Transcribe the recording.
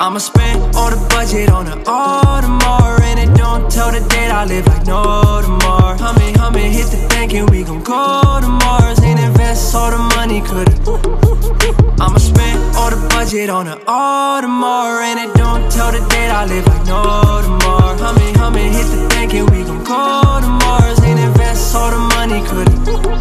I'ma spend all the budget on an Audemars, and it don't tell the date, I live like no tomorrow. Humming, hit the bank and we gon' go to Mars, and invest all the money, could've. I'ma spend all the budget on an Audemars, and it don't tell the date, I live like no tomorrow. Humming, hit the bank and we gon' go to Mars, and invest all the money, could've.